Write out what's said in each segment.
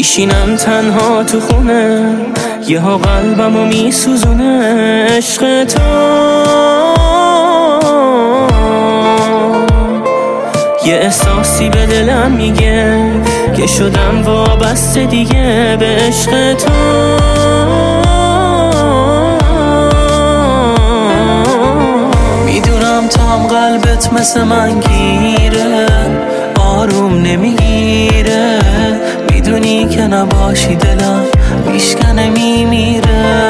میشینم تنها تو خونه، یه ها قلبمو میسوزونه عشق تو. یه احساسی به دلم میگه که شدم وابسته دیگه به عشق تو. میدونم تا هم قلبت مثل من گیره، آروم نمیگیره. میدونی که نباشی دلم میشکنه میمیره.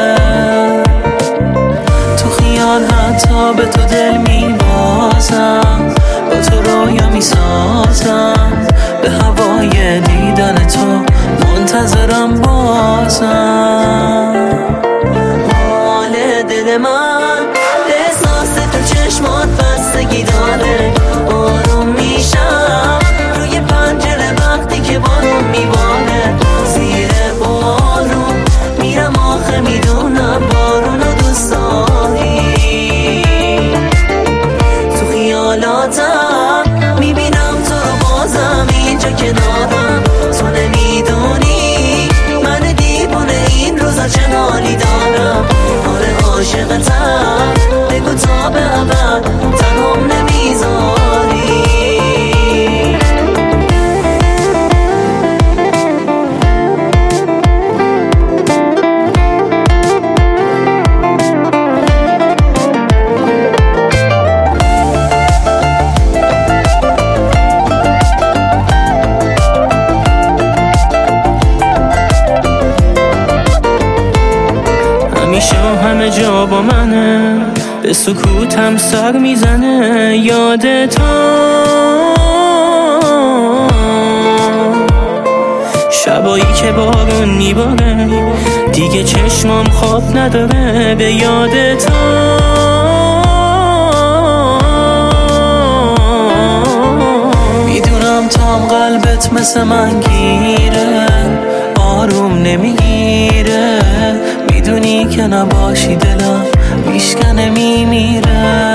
تو خیال حتی به تو دل میبازم، با تو رویا میسازم، به هوای دیدن تو منتظرم بازم. حال دل من احساس تو چشمات بستگی داره، آروم میشم روی پنجره وقتی که بارون میباره. زیر بارون میرم آخه میدونم بارونو دوست داری. تو خیالاتم میبینم تو رو بازم اینجا کنارم. تو نمیدونی من دیوونه این روزا چه حالی دارم. آره عاشقتم، بگو تا به ابد تنهام نمیذاری. همیشه همه جا با منه، به سکوتم سر میزنه یاد تو. شبایی که بارون میباره دیگه چشمام خواب نداره به یاد تو. میدونم تا هم قلبت مثل من گیره، آروم نمیگیره. میدونی که نباشی دلم میشکنه میمیره.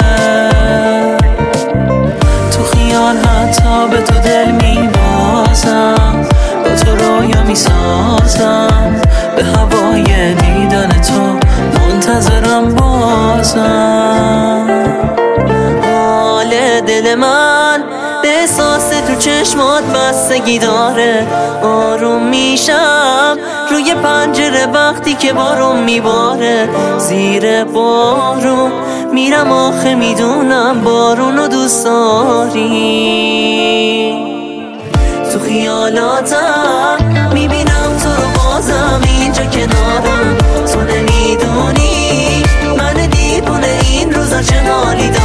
تو خیال حتی به تو دل میبازم، با تو رویا میسازم، به هوای دیدن تو منتظرم بازم. حال دل من به احساس تو چشمات بستگی داره، آروم میشم روی پنجره وقتی که بارون میباره. زیر بارون میرم آخه میدونم بارونو دوست داری. تو خیالاتم میبینم تو رو بازم اینجا کنارم. تو نمیدونی من دیوونه این روزا چه حالی دارم.